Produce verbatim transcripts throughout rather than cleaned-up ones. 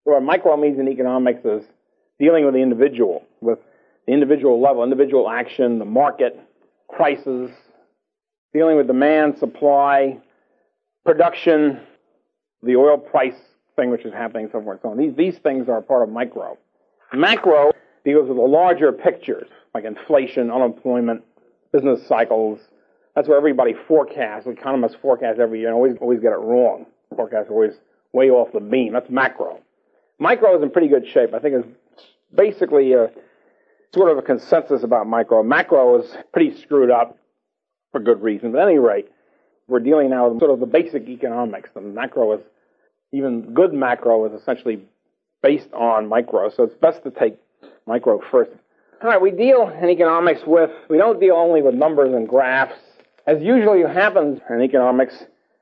So what micro means in economics is dealing with the individual, with the individual level, individual action, the market, prices, dealing with demand, supply, production, the oil price thing which is happening, so forth and so on. These, these things are part of micro. Macro deals with the larger pictures, like inflation, unemployment, business cycles. That's where everybody forecasts. Economists forecast every year and always, always get it wrong. Forecasts are always way off the beam. That's macro. Micro is in pretty good shape. I think it's basically a sort of a consensus about micro. Macro is pretty screwed up for good reason. But at any rate, we're dealing now with sort of the basic economics. The macro is, even good macro is essentially based on micro. So it's best to take micro first. All right, we deal in economics with, we don't deal only with numbers and graphs. As usually happens in economics,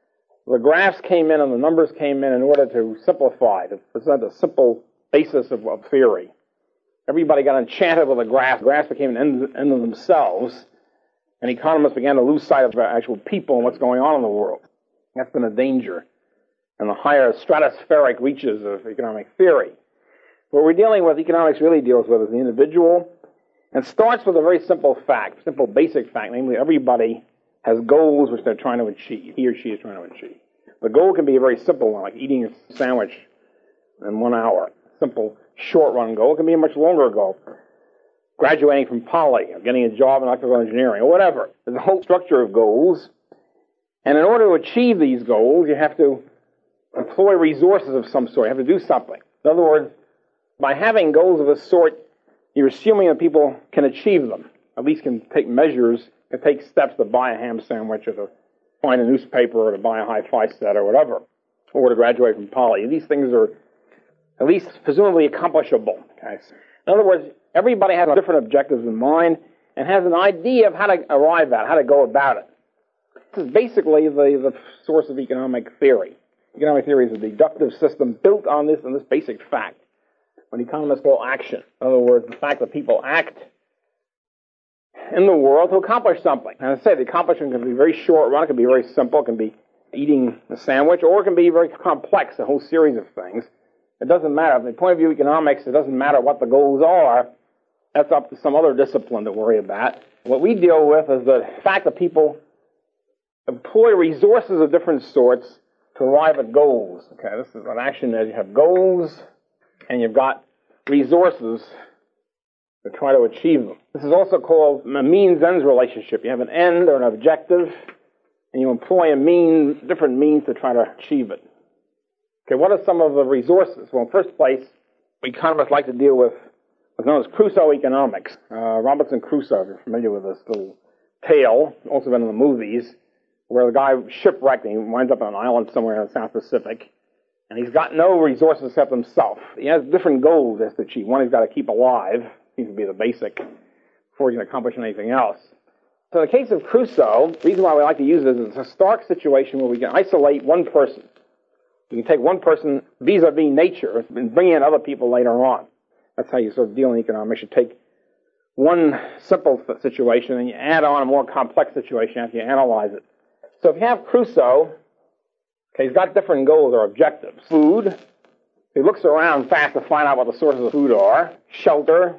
the graphs came in and the numbers came in in order to simplify, to present a simple basis of, of theory. Everybody got enchanted with the graphs. Graphs became an end, end in themselves, and economists began to lose sight of the actual people and what's going on in the world. That's been a danger in the higher stratospheric reaches of economic theory. What we're dealing with, economics really deals with, is the individual, and starts with a very simple fact, simple basic fact, namely everybody has goals which they're trying to achieve, he or she is trying to achieve. The goal can be a very simple one, like eating a sandwich in one hour. Simple, short-run goal. It can be a much longer goal. Graduating from poly, or getting a job in electrical engineering, or whatever. There's a whole structure of goals. And in order to achieve these goals, you have to employ resources of some sort. You have to do something. In other words, by having goals of this sort, you're assuming that people can achieve them, at least can take measures, can take steps to buy a ham sandwich or to find a newspaper or to buy a hi-fi set or whatever, or to graduate from poly. These things are at least presumably accomplishable. Okay? In other words, everybody has different objectives in mind and has an idea of how to arrive at, how to go about it. This is basically the, the source of economic theory. Economic theory is a deductive system built on this and this basic fact, what economists call action. In other words, the fact that people act in the world to accomplish something. And I say the accomplishment can be very short run, it can be very simple, it can be eating a sandwich, or it can be very complex, a whole series of things. It doesn't matter. From the point of view of economics, it doesn't matter what the goals are. That's up to some other discipline to worry about. What we deal with is the fact that people employ resources of different sorts to arrive at goals. Okay, this is what action is. You have goals, and you've got resources to try to achieve them. This is also called a means-ends relationship. You have an end or an objective, and you employ a mean, different means to try to achieve it. Okay, what are some of the resources? Well, in first place, economists like to deal with what's known as Crusoe economics. Uh, Robinson Crusoe, if you're familiar with this little tale, also been in the movies, where the guy shipwrecked and he winds up on an island somewhere in the South Pacific, and he's got no resources except himself. He has different goals as to achieve. One, he's got to keep alive, seems to be the basic, before he can accomplish anything else. So in the case of Crusoe, the reason why we like to use this is it's a stark situation where we can isolate one person. You can take one person vis-a-vis nature and bring in other people later on. That's how you sort of deal in economics. You take one simple situation and you add on a more complex situation after you analyze it. So if you have Crusoe, okay, he's got different goals or objectives. Food. He looks around fast to find out what the sources of food are. Shelter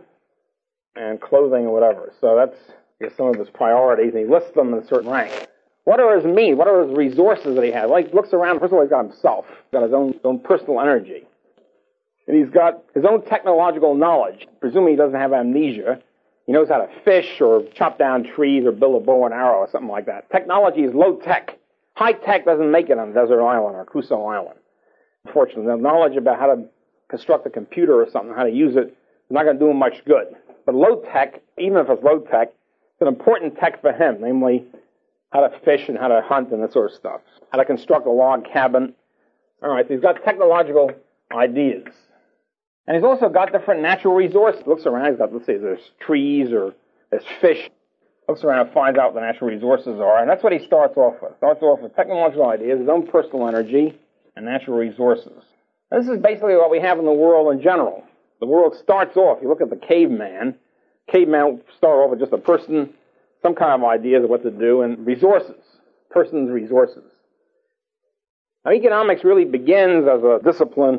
and clothing or whatever. So that's I guess, some of his priorities, and he lists them in a certain rank. What are his means? What are his resources that he has? Well, he looks around. First of all, he's got himself. He's got his own, his own personal energy. And he's got his own technological knowledge. Presumably he doesn't have amnesia. He knows how to fish or chop down trees or build a bow and arrow or something like that. Technology is low-tech. High-tech doesn't make it on Desert Island or Crusoe Island. Unfortunately, the knowledge about how to construct a computer or something, how to use it, is not going to do him much good. But low-tech, even if it's low-tech, it's an important tech for him, namely how to fish and how to hunt and that sort of stuff. How to construct a log cabin. All right, so he's got technological ideas. And he's also got different natural resources. Looks around, he's got, let's say, there's trees or there's fish. Looks around and finds out what the natural resources are. And that's what he starts off with. Starts off with technological ideas, his own personal energy, and natural resources. This is basically what we have in the world in general. The world starts off, you look at the caveman. Caveman start off with just a person, some kind of ideas of what to do, and resources. Person's resources. Now, economics really begins as a discipline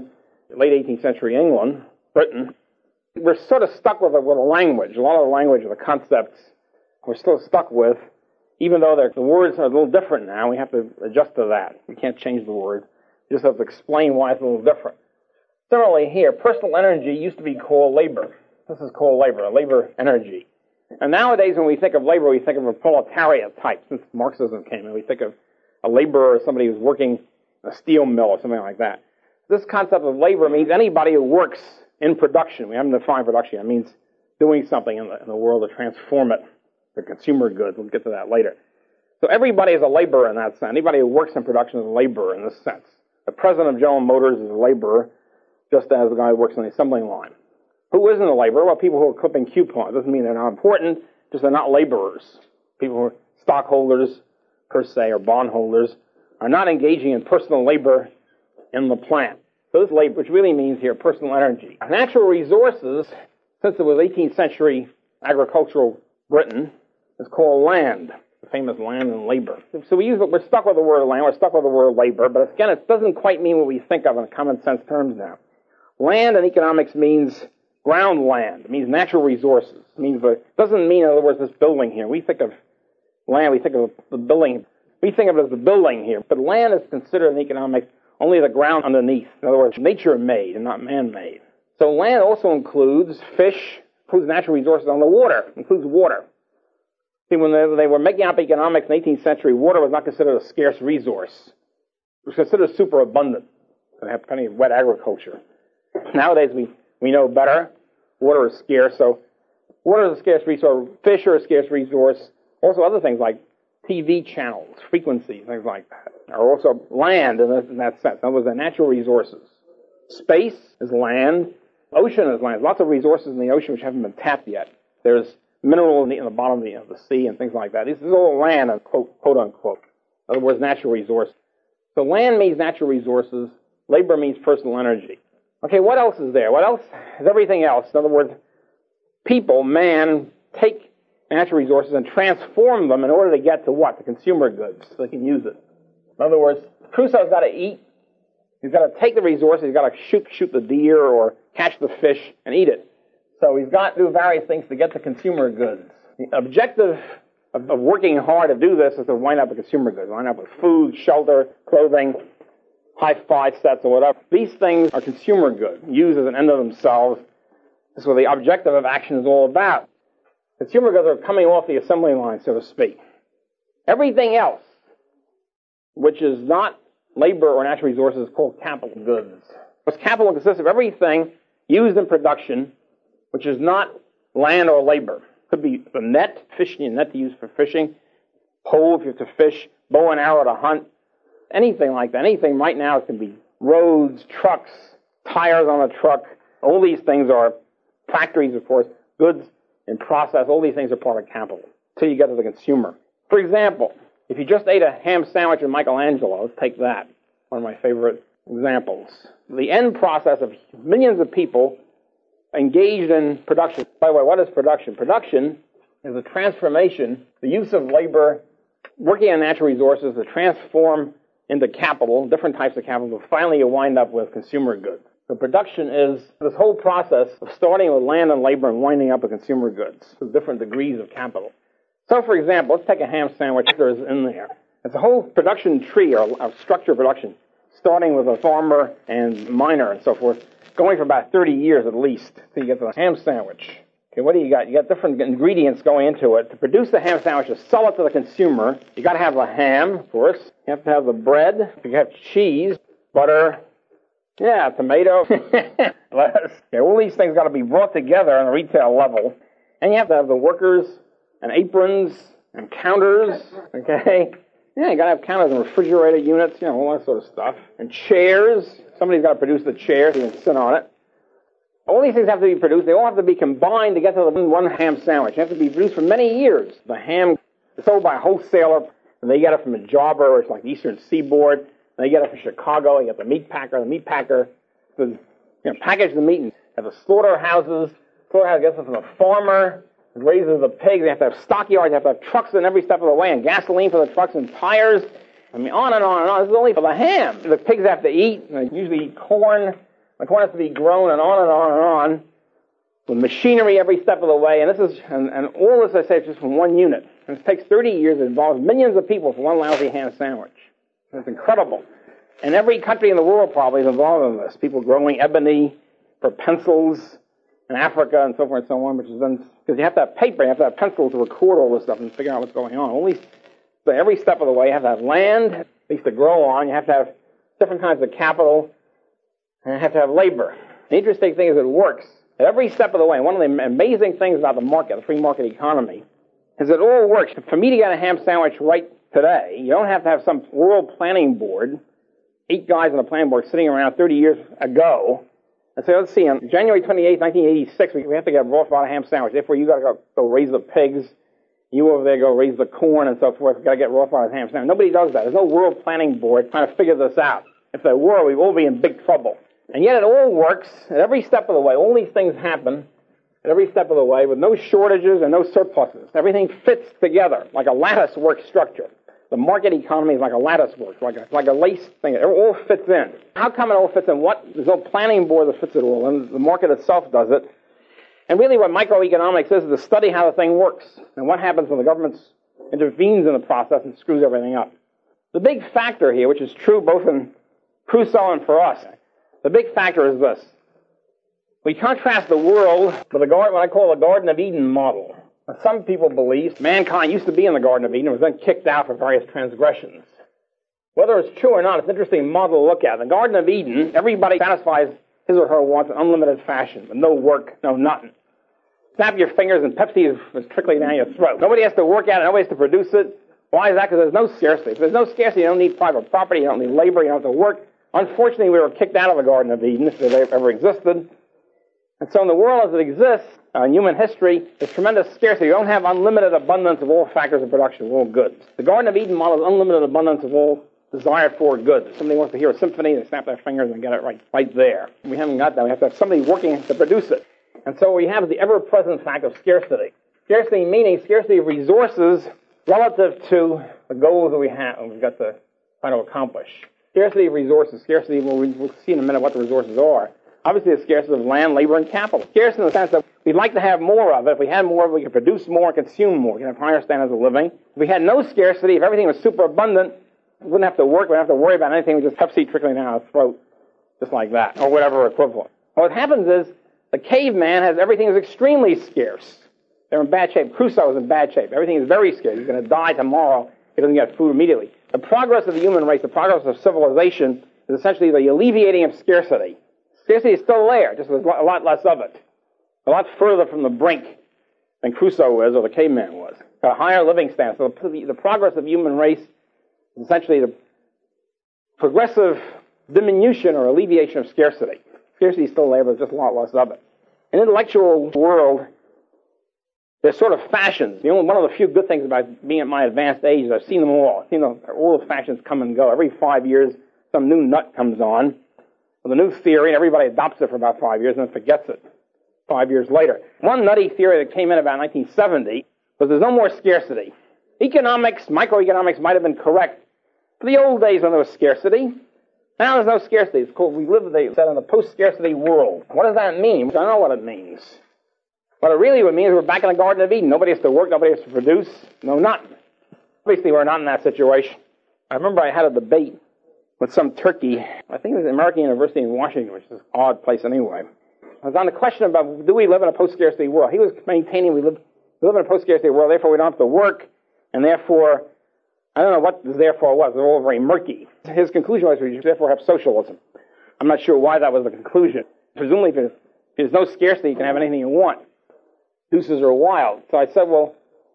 late eighteenth century England, Britain, we're sort of stuck with a, with a language. A lot of the language of the concepts we're still stuck with, even though the words are a little different now. We have to adjust to that. We can't change the word. We just have to explain why it's a little different. Similarly here, personal energy used to be called labor. This is called labor, labor energy. And nowadays when we think of labor, we think of a proletariat type. Since Marxism came in, we think of a laborer as somebody who's working a steel mill or something like that. This concept of labor means anybody who works in production. We haven't defined production. It means doing something in the, in the world to transform it to consumer goods. We'll get to that later. So everybody is a laborer in that sense. Anybody who works in production is a laborer in this sense. The president of General Motors is a laborer, just as the guy who works on the assembly line. Who isn't a laborer? Well, people who are clipping coupons. Doesn't mean they're not important, just they're not laborers. People who are stockholders, per se, or bondholders, are not engaging in personal labor in the plant. So this labor, which really means here personal energy. Natural resources, since it was eighteenth century agricultural Britain, is called land. The famous land and labor. So we use, we're stuck with the word land, we're stuck with the word labor, but again, it doesn't quite mean what we think of in common sense terms now. Land in economics means ground land. It means natural resources. It means, it doesn't mean, in other words, this building here. We think of land, we think of the building. We think of it as the building here, but land is considered in economics only the ground underneath. In other words, nature-made and not man-made. So land also includes fish, includes natural resources on the water, includes water. See, when they, they were making up economics in the eighteenth century, water was not considered a scarce resource. It was considered superabundant. They have plenty of wet agriculture. Nowadays, we, we know better. Water is scarce, so water is a scarce resource. Fish are a scarce resource. Also other things like T V channels, frequencies, things like that, are also land in, this, in that sense. In other words, they're natural resources. Space is land. Ocean is land. There's lots of resources in the ocean which haven't been tapped yet. There's mineral in the, in the bottom of the, of the sea and things like that. This is all land, quote, quote unquote. In other words, natural resources. So land means natural resources. Labor means personal energy. Okay, what else is there? What else is everything else? In other words, people, man, take natural resources and transform them in order to get to what? The consumer goods, so they can use it. In other words, Crusoe's got to eat. He's got to take the resources. He's got to shoot, shoot the deer or catch the fish and eat it. So he's got to do various things to get the consumer goods. The objective of, of working hard to do this is to wind up with consumer goods, wind up with food, shelter, clothing, hi-fi sets or whatever. These things are consumer goods, used as an end of themselves. This is what the objective of action is all about. Consumer goods are coming off the assembly line, so to speak. Everything else, which is not labor or natural resources, is called capital goods. Because capital consists of everything used in production, which is not land or labor. Could be the net, fishing net to use for fishing, pole if you have to fish, bow and arrow to hunt, anything like that. Anything right now, it can be roads, trucks, tires on a truck. All these things are factories, of course, goods in process. All these things are part of capital until you get to the consumer. For example, if you just ate a ham sandwich with Michelangelo, let's take that, one of my favorite examples. The end process of millions of people engaged in production. By the way, what is production? Production is a transformation, the use of labor, working on natural resources to transform into capital, different types of capital, finally you wind up with consumer goods. So production is this whole process of starting with land and labor and winding up with consumer goods, with different degrees of capital. So, for example, let's take a ham sandwich. There's in there. It's a whole production tree or a structure of production, starting with a farmer and miner and so forth, going for about thirty years at least till you get to the ham sandwich. Okay, what do you got? You got different ingredients going into it. To produce the ham sandwich, to sell it to the consumer, you got to have the ham, of course. You have to have the bread. You have cheese, butter, yeah, tomato, lettuce. Okay, all these things got to be brought together on a retail level. And you have to have the workers and aprons and counters, okay? Yeah, you got to have counters and refrigerator units, you know, all that sort of stuff. And chairs. Somebody's got to produce the chair so you can sit on it. All these things have to be produced. They all have to be combined to get to the one ham sandwich. They have to be produced for many years. The ham is sold by a wholesaler, and they get it from a jobber, or it's like the Eastern Seaboard. And they get it from Chicago. You get the meat packer. The meat packer to, you know, package the meat and have the slaughterhouses. Slaughterhouse gets it from the farmer. It raises the pigs. They have to have stockyards. They have to have trucks in every step of the way, and gasoline for the trucks and tires. I mean, on and on and on. This is only for the ham. The pigs have to eat. They usually eat corn, The corn has to be grown and on and on and on with machinery every step of the way. And this is, and, and all this I say is just from one unit. And it takes thirty years. It involves millions of people for one lousy ham sandwich. It's incredible. And every country in the world probably is involved in this. People growing ebony for pencils in Africa and so forth and so on, which is then, because you have to have paper, you have to have pencils to record all this stuff and figure out what's going on. Only, so every step of the way, you have to have land, at least to grow on. You have to have different kinds of capital, and you have to have labor. The interesting thing is it works at every step of the way. And one of the amazing things about the market, the free market economy, is it all works. For me to get a ham sandwich right today, you don't have to have some world planning board, eight guys on the planning board sitting around thirty years ago, and say, let's see, on January twenty-eighth, nineteen eighty-six, we have to get a Rothbard ham sandwich. Therefore, you got to go, go raise the pigs. You over there go raise the corn and so forth. We've got to get Rothbard ham sandwich. Nobody does that. There's no world planning board trying to figure this out. If there were, we'd all be in big trouble. And yet it all works at every step of the way. All these things happen at every step of the way with no shortages and no surpluses. Everything fits together like a lattice work structure. The market economy is like a lattice work, like a, like a lace thing. It all fits in. How come it all fits in? What? There's no planning board that fits it all, and the market itself does it. And really what microeconomics is is to study how the thing works and what happens when the government intervenes in the process and screws everything up. The big factor here, which is true both in Crusoe and for us, the big factor is this. We contrast the world with the garden, what I call the Garden of Eden model. Some people believe mankind used to be in the Garden of Eden and was then kicked out for various transgressions. Whether it's true or not, it's an interesting model to look at. In the Garden of Eden, everybody satisfies his or her wants in unlimited fashion, with no work, no nothing. Snap your fingers and Pepsi is, is trickling down your throat. Nobody has to work at it, nobody has to produce it. Why is that? Because there's no scarcity. If there's no scarcity, you don't need private property, you don't need labor, you don't have to work. Unfortunately, we were kicked out of the Garden of Eden, if it ever existed. And so in the world as it exists, uh, in human history, there's tremendous scarcity. You don't have unlimited abundance of all factors of production, of all goods. The Garden of Eden model is unlimited abundance of all desired for goods. If somebody wants to hear a symphony, they snap their fingers and get it right, right there. We haven't got that. We have to have somebody working to produce it. And so we have the ever-present fact of scarcity. Scarcity meaning scarcity of resources relative to the goals that we have, we've got to try to accomplish. Scarcity of resources, scarcity, well, we'll see in a minute what the resources are. Obviously, the scarcity of land, labor, and capital. Scarcity in the sense that we'd like to have more of it. If we had more of it, we could produce more and consume more. We could have higher standards of living. If we had no scarcity, if everything was super abundant, we wouldn't have to work, we wouldn't have to worry about anything. We just Pepsi trickling down our throat, just like that, or whatever equivalent. What happens is, the caveman has everything is extremely scarce. They're in bad shape. Crusoe is in bad shape. Everything is very scarce. He's going to die tomorrow if he doesn't get food immediately. The progress of the human race, the progress of civilization, is essentially the alleviating of scarcity. Scarcity is still there, just with a lot less of it. A lot further from the brink than Crusoe was or the caveman was. A higher living standard. So the, the progress of the human race is essentially the progressive diminution or alleviation of scarcity. Scarcity is still there, but there's just a lot less of it. In the intellectual world, there's sort of fashions. The only, one of the few good things about being at my advanced age is I've seen them all. I've seen them, all the fashions come and go. Every five years, some new nut comes on with a new theory, and everybody adopts it for about five years and then forgets it five years later. One nutty theory that came in about nineteen seventy was there's no more scarcity. Economics, microeconomics might have been correct for the old days when there was scarcity. Now there's no scarcity. It's called, we live, they said, in a post-scarcity world. What does that mean? I don't know what it means. What it really would mean is we're back in the Garden of Eden. Nobody has to work, nobody has to produce, no nothing. Obviously, we're not in that situation. I remember I had a debate with some Turkey, I think it was American University in Washington, which is an odd place anyway. I was on the question about, do we live in a post-scarcity world? He was maintaining we live, we live in a post-scarcity world, therefore we don't have to work, and therefore, I don't know what the therefore was. They're all very murky. His conclusion was we therefore have socialism. I'm not sure why that was the conclusion. Presumably, if there's, if there's no scarcity, you can have anything you want. Deuces are wild. So I said, well,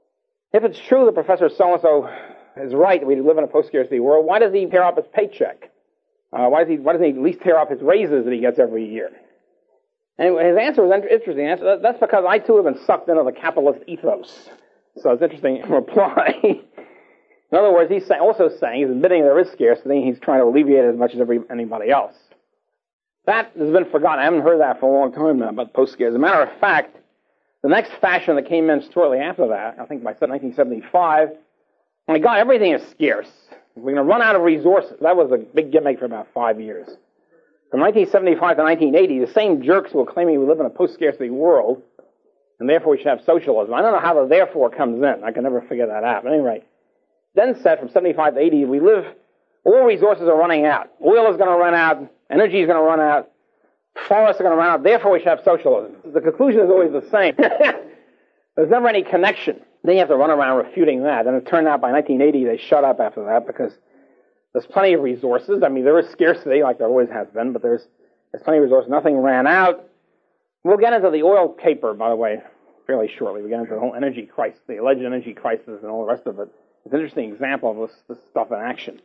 if it's true that Professor so-and-so is right that we live in a post-scarcity world, why does he tear up his paycheck? Uh, why, does he, why doesn't he at least tear up his raises that he gets every year? And his answer was interesting. That's because I, too, have been sucked into the capitalist ethos. So it's interesting reply. In other words, he's also saying, he's admitting there is scarcity, and he's trying to alleviate it as much as every, anybody else. That has been forgotten. I haven't heard that for a long time now about post-scarcity. As a matter of fact, the next fashion that came in shortly after that, I think by nineteen seventy-five, my God, everything is scarce. We're going to run out of resources. That was a big gimmick for about five years. From nineteen seventy-five to nineteen eighty, the same jerks who were claiming we live in a post-scarcity world, and therefore we should have socialism. I don't know how the therefore comes in. I can never figure that out. But anyway, then said from seventy-five to eighty, we live, all resources are running out. Oil is going to run out. Energy is going to run out. Forests are going to run out. Therefore we should have socialism. The conclusion is always the same. There's never any connection. Then you have to run around refuting that. And it turned out by nineteen eighty they shut up after that because there's plenty of resources. I mean, there is scarcity like there always has been, but there's, there's plenty of resources. Nothing ran out. We'll get into the oil caper, by the way, fairly shortly. We get into the whole energy crisis, the alleged energy crisis and all the rest of it. It's an interesting example of this, this stuff in action.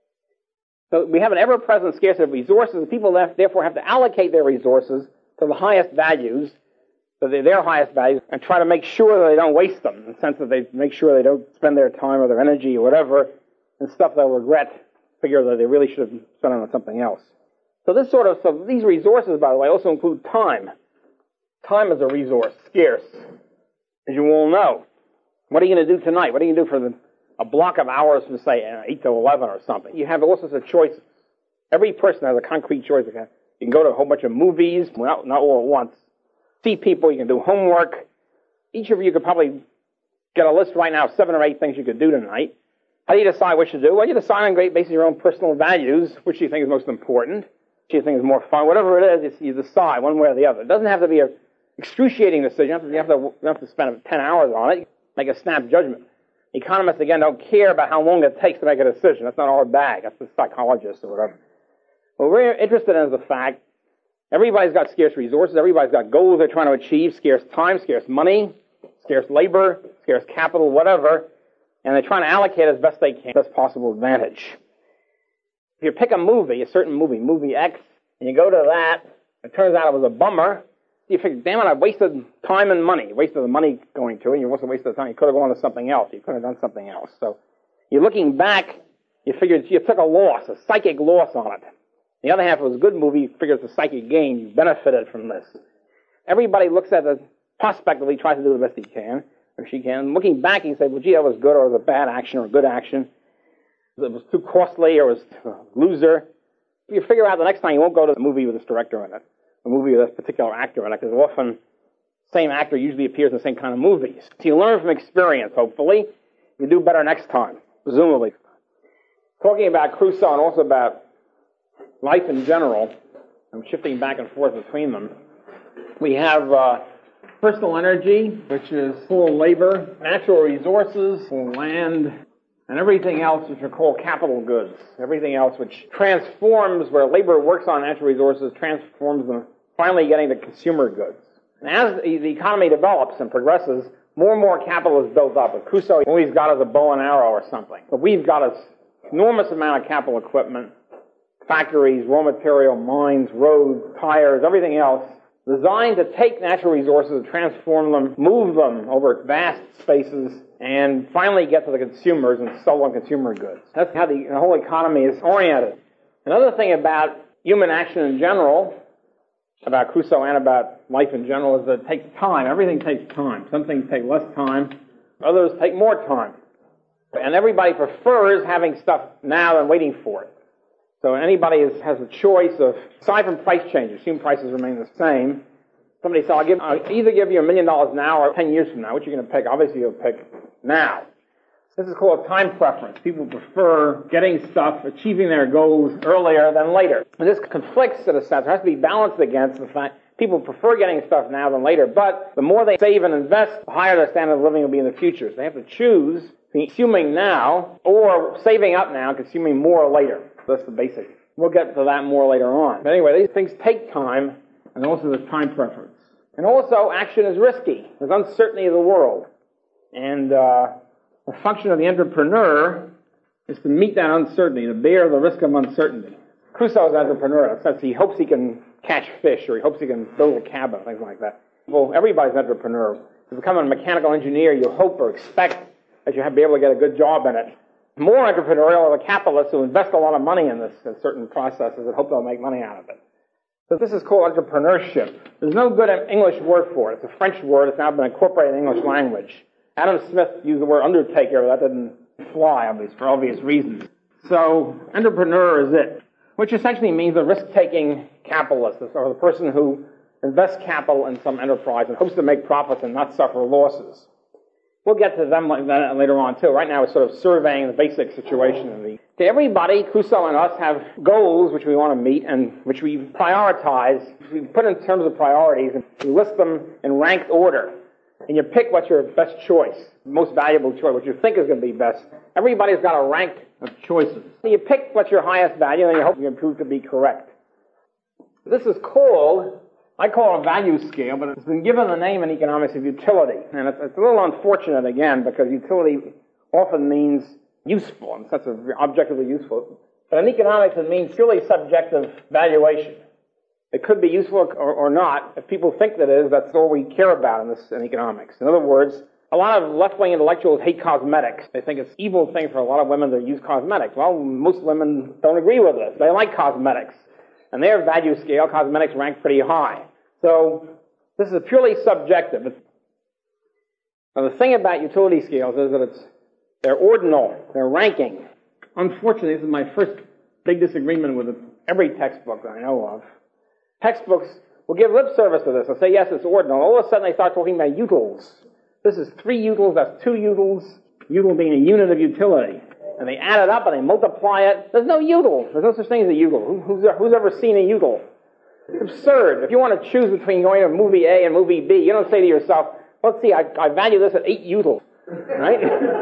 So we have an ever-present scarcity of resources, and people therefore have to allocate their resources to the highest values, so they're their highest values, and try to make sure that they don't waste them, in the sense that they make sure they don't spend their time or their energy or whatever in stuff they'll regret, figure that they really should have spent on something else. So this sort of, so these resources, by the way, also include time. Time is a resource, scarce, as you all know. What are you going to do tonight? What are you going to do for the, a block of hours from, say, eight to eleven or something? You have all sorts of choices. Every person has a concrete choice. You can go to a whole bunch of movies, well, not all at once. See people, you can do homework. Each of you could probably get a list right now of seven or eight things you could do tonight. How do you decide what you do? Well, you decide on basis of your own personal values, which you think is most important, which you think is more fun. Whatever it is, you decide one way or the other. It doesn't have to be an excruciating decision. You have to, you have to, you have to spend ten hours on it. Make a snap judgment. Economists, again, don't care about how long it takes to make a decision. That's not our bag. That's the psychologists or whatever. What we're interested in is the fact everybody's got scarce resources. Everybody's got goals they're trying to achieve, scarce time, scarce money, scarce labor, scarce capital, whatever. And they're trying to allocate as best they can, best possible advantage. If you pick a movie, a certain movie, movie X, and you go to that, it turns out it was a bummer, you figure, damn it, I wasted time and money. You wasted the money going to it, and you also wasted the time. You could have gone to something else. You could have done something else. So you're looking back, you figured you took a loss, a psychic loss on it. The other half, it was a good movie, you figure it's a psychic gain. You benefited from this. Everybody looks at it prospectively, tries to do the best he can. Or she can. Looking back, you can say, well, gee, that was good, or it was a bad action, or a good action. It was too costly, or it was a loser. You figure out the next time you won't go to the movie with this director in it, a movie with this particular actor in it, because often the same actor usually appears in the same kind of movies. So you learn from experience, hopefully. You do better next time, presumably. Talking about Crusoe and also about life in general, I'm shifting back and forth between them. We have Uh, personal energy, which is full labor, natural resources, full land, and everything else which are called capital goods. Everything else which transforms, where labor works on natural resources, transforms them, finally getting to consumer goods. And as the economy develops and progresses, more and more capital is built up. But Crusoe, all he's got is a bow and arrow or something. But we've got an enormous amount of capital equipment, factories, raw material, mines, roads, tires, everything else, designed to take natural resources and transform them, move them over vast spaces, and finally get to the consumers and sell them consumer goods. That's how the, the whole economy is oriented. Another thing about human action in general, about Crusoe and about life in general, is that it takes time. Everything takes time. Some things take less time. Others take more time. And everybody prefers having stuff now than waiting for it. So anybody is, has a choice of, aside from price changes, assume prices remain the same. Somebody said, I'll, give, I'll either give you a million dollars now or ten years from now. What you're going to pick? Obviously you'll pick now. This is called time preference. People prefer getting stuff, achieving their goals earlier than later. And this conflicts, in a sense, it has to be balanced against the fact people prefer getting stuff now than later, but the more they save and invest, the higher their standard of living will be in the future. So they have to choose consuming now or saving up now, consuming more later. That's the basic. We'll get to that more later on. But anyway, these things take time, and also there's time preference. And also, action is risky. There's uncertainty of the world. And uh, the function of the entrepreneur is to meet that uncertainty, to bear the risk of uncertainty. Crusoe is an entrepreneur. In a sense, he hopes he can catch fish, or he hopes he can build a cabin, things like that. Well, everybody's an entrepreneur. To become a mechanical engineer, you hope or expect that you'll be able to get a good job in it. More entrepreneurial are the capitalists who invest a lot of money in this, in certain processes, and hope they'll make money out of it. So this is called entrepreneurship. There's no good English word for it. It's a French word. It's now been incorporated in the English language. Adam Smith used the word undertaker, but that didn't fly, obviously, for obvious reasons. So entrepreneur is it. which essentially means the risk-taking capitalist, or the person who invests capital in some enterprise and hopes to make profits and not suffer losses. We'll get to them later on, too. Right now, we're sort of surveying the basic situation. Of the, okay, everybody, Crusoe and us, have goals which we want to meet and which we prioritize. We put in terms of priorities, and we list them in ranked order. And you pick what's your best choice, most valuable choice, what you think is going to be best. Everybody's got a rank of choices. And you pick what's your highest value, and you hope you can prove to be correct. This is called, I call it a value scale, but it's been given the name in economics of utility. And it's, it's a little unfortunate, again, because utility often means useful, in the sense of objectively useful. But in economics, it means purely subjective valuation. It could be useful or, or not. If people think that it is, that's all we care about in this in economics. In other words, a lot of left-wing intellectuals hate cosmetics. They think it's an evil thing for a lot of women to use cosmetics. Well, most women don't agree with this. They like cosmetics. And their value scale, cosmetics rank pretty high. So this is purely subjective. Now, the thing about utility scales is that it's they're ordinal, they're ranking. Unfortunately, this is my first big disagreement with every textbook that I know of. Textbooks will give lip service to this and say, yes, it's ordinal. All of a sudden, they start talking about utils. This is three utils, that's two utils, util being a unit of utility. And they add it up and they multiply it. There's no util. There's no such thing as a util. Who's, who's ever seen a util? It's absurd. If you want to choose between going to movie A and movie B, you don't say to yourself, let's see, I, I value this at eight utils. Right?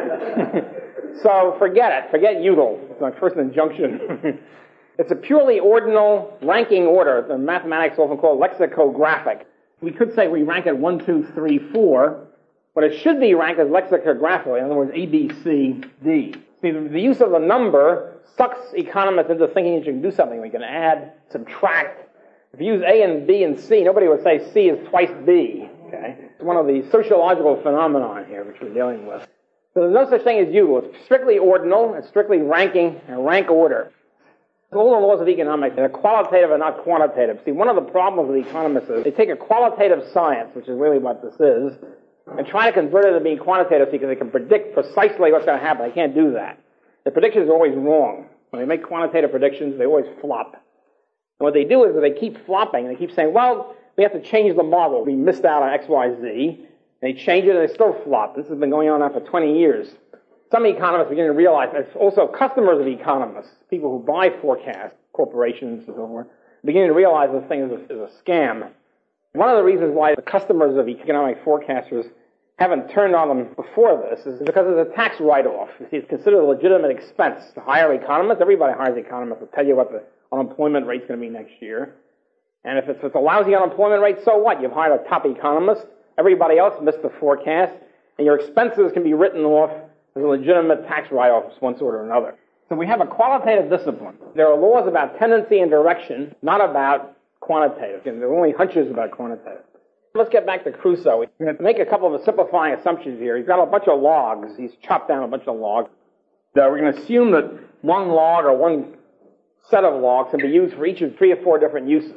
So forget it. Forget util. It's my first injunction. It's a purely ordinal ranking order. The mathematics often called lexicographic. We could say we rank it one, two, three, four, but it should be ranked as lexicographically. In other words, A, B, C, D. See, the use of the number sucks economists into thinking that you can do something. We can add, subtract. If you use A and B and C, nobody would say C is twice B. Okay? It's one of the sociological phenomena here which we're dealing with. So there's no such thing as util. It's strictly ordinal. It's strictly ranking and rank order. All the laws of economics are qualitative and not quantitative. See, one of the problems with economists is they take a qualitative science, which is really what this is, and try to convert it to being quantitative because they can predict precisely what's going to happen. They can't do that. The predictions are always wrong. When they make quantitative predictions, they always flop. And what they do is that they keep flopping. They keep saying, well, we have to change the model. We missed out on X, Y, Z. They change it and they still flop. This has been going on now for twenty years. Some economists begin to realize, and it's also customers of economists, people who buy forecasts, corporations and so forth, beginning to realize this thing is a, is a scam. One of the reasons why the customers of economic forecasters haven't turned on them before this is because it's a tax write-off. You see, it's considered a legitimate expense to hire economists. Everybody hires economists to tell you what the unemployment rate's going to be next year. And if it's, if it's a lousy unemployment rate, so what? You've hired a top economist. Everybody else missed the forecast. And your expenses can be written off as a legitimate tax write-off of one sort or another. So we have a qualitative discipline. There are laws about tendency and direction, not about quantitative. And there are only hunches about quantitative. Let's get back to Crusoe. We have to make a couple of simplifying assumptions here. He's got a bunch of logs. He's chopped down a bunch of logs. Now we're going to assume that one log or one set of logs can be used for each of three or four different uses.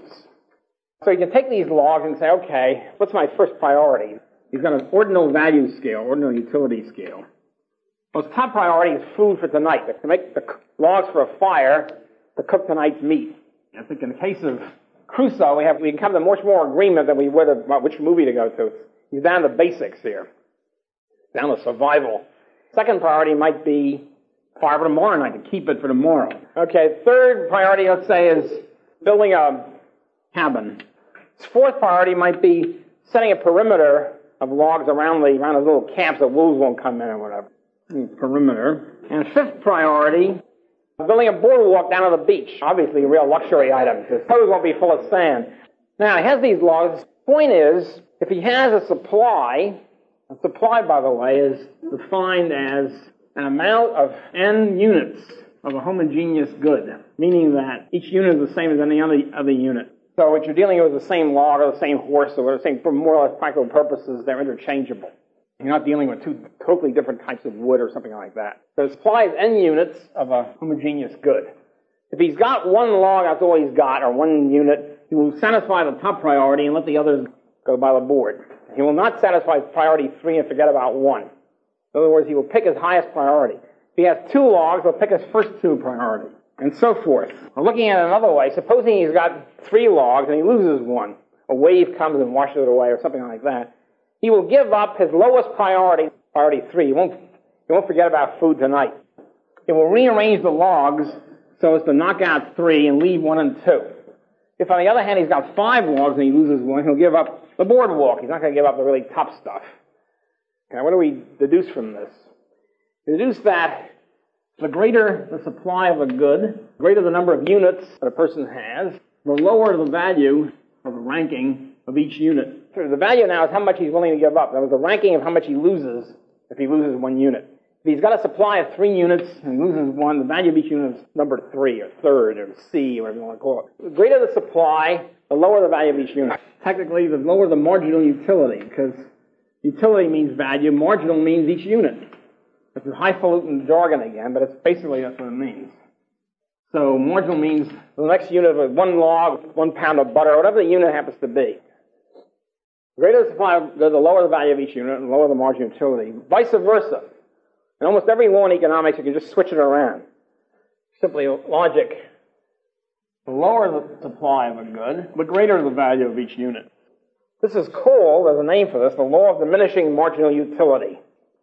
So you can take these logs and say, okay, what's my first priority? He's got an ordinal value scale, ordinal utility scale. Well, his top priority is food for tonight, to make the logs for a fire to cook tonight's meat. I think in the case of Crusoe, we have we can come to much more agreement than we would about which movie to go to. He's down to basics here, down to survival. Second priority might be fire for tomorrow night, to keep it for tomorrow. Okay, third priority, let's say, is building a cabin. His fourth priority might be setting a perimeter of logs around the around the little camps that wolves won't come in or whatever. Perimeter. And fifth priority, building a boardwalk down to the beach. Obviously a real luxury item. His toes won't be full of sand. Now, he has these logs. Point is, if he has a supply, a supply, by the way, is defined as an amount of n units of a homogeneous good, meaning that each unit is the same as any other, other unit. So what you're dealing with is the same log or the same horse or the same, for more or less practical purposes, they're interchangeable. You're not dealing with two totally different types of wood or something like that. So the supply is n units of a homogeneous good. If he's got one log, that's all he's got, or one unit, he will satisfy the top priority and let the others go by the board. He will not satisfy priority three and forget about one. In other words, he will pick his highest priority. If he has two logs, he'll pick his first two priority. and so forth. Well, looking at it another way, supposing he's got three logs and he loses one, a wave comes and washes it away or something like that, he will give up his lowest priority, priority three. He won't, he won't forget about food tonight. He will rearrange the logs so as to knock out three and leave one and two. If, on the other hand, he's got five logs and he loses one, he'll give up the boardwalk. He's not going to give up the really tough stuff. Okay, what do we deduce from this? We deduce that the greater the supply of a good, the greater the number of units that a person has, the lower the value of the ranking of each unit. So the value now is how much he's willing to give up. That was the ranking of how much he loses if he loses one unit. If he's got a supply of three units and loses one, the value of each unit is number three, or third, or C, or whatever you want to call it. The greater the supply, the lower the value of each unit. Technically, the lower the marginal utility, because utility means value, marginal means each unit. This is highfalutin jargon again, but it's basically that's what it means. So marginal means the next unit of one log, one pound of butter, whatever the unit happens to be. The greater the supply, the lower the value of each unit, and the lower the marginal utility. Vice versa. In almost every law in economics, you can just switch it around. Simply logic. The lower the supply of a good, the greater the value of each unit. This is called, there's a name for this, the law of diminishing marginal utility.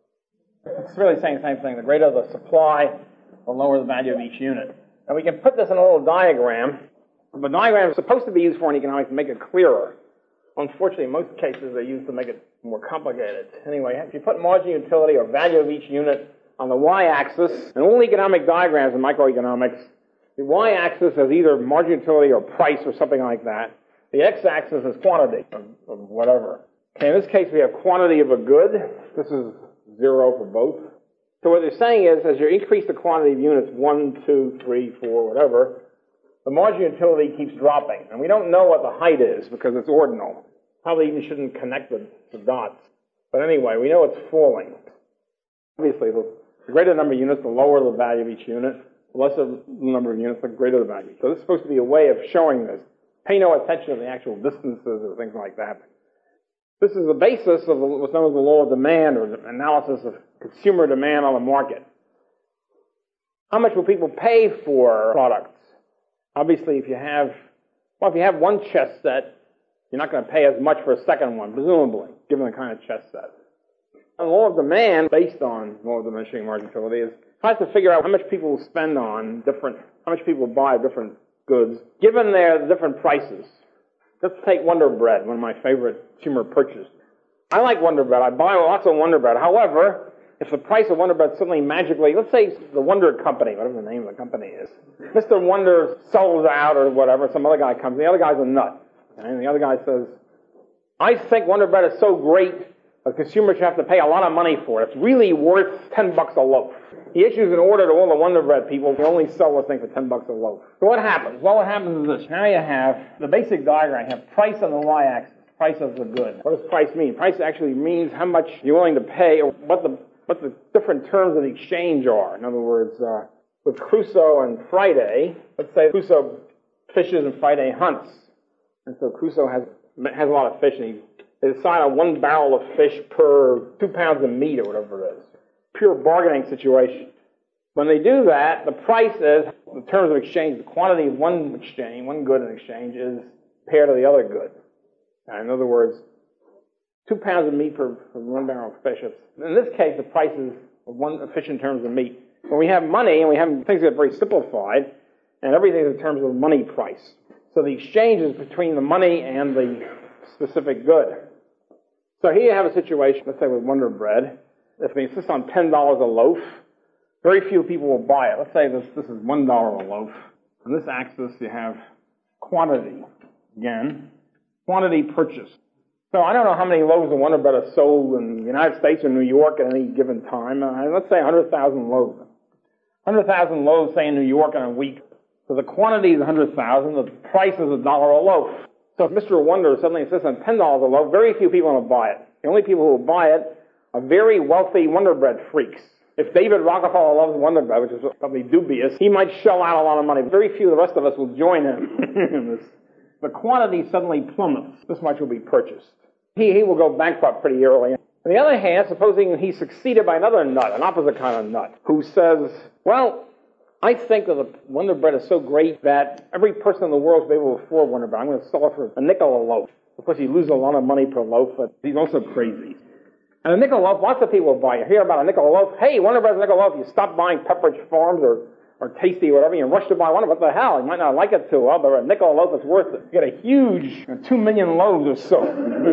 It's really saying the same thing. The greater the supply, the lower the value of each unit. And we can put this in a little diagram. The diagram is supposed to be used for in economics to make it clearer. Unfortunately, in most cases, they're used to make it more complicated. Anyway, if you put marginal utility or value of each unit on the y-axis, and all economic diagrams in microeconomics, the y-axis is either marginal utility or price or something like that. The x-axis is quantity of, of whatever. Okay, in this case, we have quantity of a good. This is zero for both. So what they're saying is, as you increase the quantity of units, one, two, three, four, whatever, the marginal utility keeps dropping. And we don't know what the height is because it's ordinal. Probably even shouldn't connect the, the dots. But anyway, we know it's falling. Obviously, the greater the number of units, the lower the value of each unit. The lesser the number of units, the greater the value. So this is supposed to be a way of showing this. Pay no attention to the actual distances or things like that. This is the basis of what's known as the law of demand, or the analysis of consumer demand on the market. How much will people pay for products? Obviously, if you have, well, if you have one chess set, you're not going to pay as much for a second one, presumably, given the kind of chess set. The law of demand, based on law of diminishing marginal utility, is tries to figure out how much people will spend on different, how much people will buy different goods, given their different prices. Let's take Wonder Bread, one of my favorite consumer purchases. I like Wonder Bread. I buy lots of Wonder Bread. However, if the price of Wonder Bread suddenly magically, let's say the Wonder Company, whatever the name of the company is, Mister Wonder sells out or whatever, some other guy comes, the other guy's a nut. And the other guy says, I think Wonder Bread is so great, a consumer should have to pay a lot of money for it. It's really worth ten bucks a loaf. He issues an order to all the Wonder Bread people. They only sell the thing for ten bucks a loaf. So what happens? Well, what happens is this. Now you have the basic diagram. You have price on the y-axis. Price of the good. What does price mean? Price actually means how much you're willing to pay, or what the what the different terms of the exchange are. In other words, uh, with Crusoe and Friday, let's say Crusoe fishes and Friday hunts. And so Crusoe has has a lot of fish, and he, they decide on one barrel of fish per two pounds of meat or whatever it is. Pure bargaining situation. When they do that, the price is, the terms of exchange, the quantity of one exchange, one good in exchange is paired to the other good. Now, in other words, two pounds of meat per, per one barrel of fish. In this case, the price is one fish in terms of meat. When we have money, and we have things that are very simplified, and everything is in terms of money price. So the exchange is between the money and the specific good. So here you have a situation, let's say with Wonder Bread. If we insist on ten dollars a loaf, very few people will buy it. Let's say this, this is one dollar a loaf. On this axis, you have quantity. Again, quantity purchased. So I don't know how many loaves of Wonder Bread are sold in the United States or New York at any given time. Uh, let's say one hundred thousand loaves. one hundred thousand loaves, say, in New York in a week. So the quantity is one hundred thousand. The price is a dollar a loaf. So if Mister Wonder suddenly insists on ten dollars a loaf, very few people will buy it. The only people who will buy it are very wealthy Wonder Bread freaks. If David Rockefeller loves Wonder Bread, which is probably dubious, he might shell out a lot of money. Very few of the rest of us will join him in this. The quantity suddenly plummets. This much will be purchased. He, he will go bankrupt pretty early. On the other hand, supposing he's succeeded by another nut, an opposite kind of nut, who says, well, I think that the Wonder Bread is so great that every person in the world will be able to afford Wonder Bread. I'm going to sell it for a nickel a loaf. Of course, you lose a lot of money per loaf, but he's also crazy. And a nickel a loaf, lots of people will buy. You hear about a nickel a loaf. Hey, Wonder Bread's a nickel a loaf. You stop buying Pepperidge Farms or, or Tasty or whatever, you rush to buy one. What the hell? You might not like it too well, but a nickel a loaf is worth it. You get a huge you know, two million loaves or so.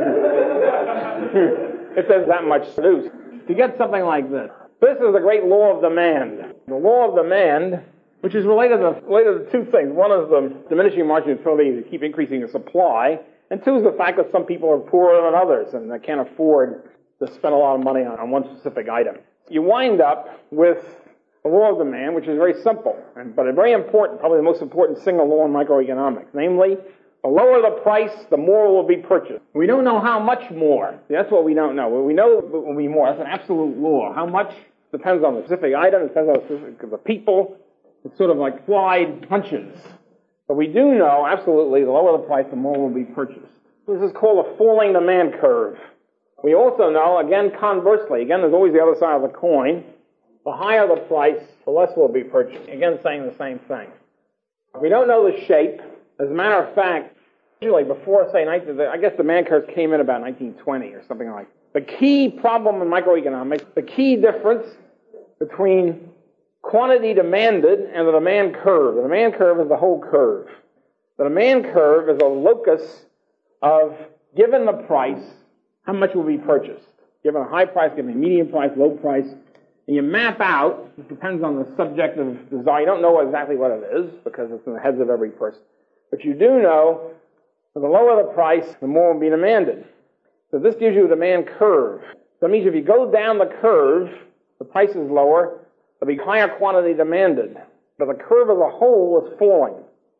If there's that much to lose. To get something like this. This is the great law of demand. The law of demand, which is related to, related to two things. One is the diminishing margin of utility to keep increasing the supply. And two is the fact that some people are poorer than others and they can't afford to spend a lot of money on, on one specific item. You wind up with the law of demand, which is very simple, and, but a very important, probably the most important single law in microeconomics. Namely, the lower the price, the more will be purchased. We don't know how much more. That's what we don't know. What we know it will be more. That's an absolute law. How much depends on the specific item, it depends on the, specific, the people. It's sort of like flied hunches. But we do know, absolutely, the lower the price, the more will be purchased. This is called a falling demand curve. We also know, again, conversely, again, there's always the other side of the coin. The higher the price, the less will be purchased. Again, saying the same thing. We don't know the shape. As a matter of fact, usually before, say, I guess the demand curve came in about nineteen twenty or something like that. The key problem in microeconomics, the key difference between quantity demanded and the demand curve. The demand curve is the whole curve. The demand curve is a locus of, given the price, how much will be purchased. Given a high price, given a medium price, low price, and you map out, it depends on the subjective desire. You don't know exactly what it is because it's in the heads of every person. But you do know that the lower the price, the more will be demanded. So this gives you a demand curve. That means if you go down the curve, the price is lower, there'll be higher quantity demanded. But the curve as a whole is falling.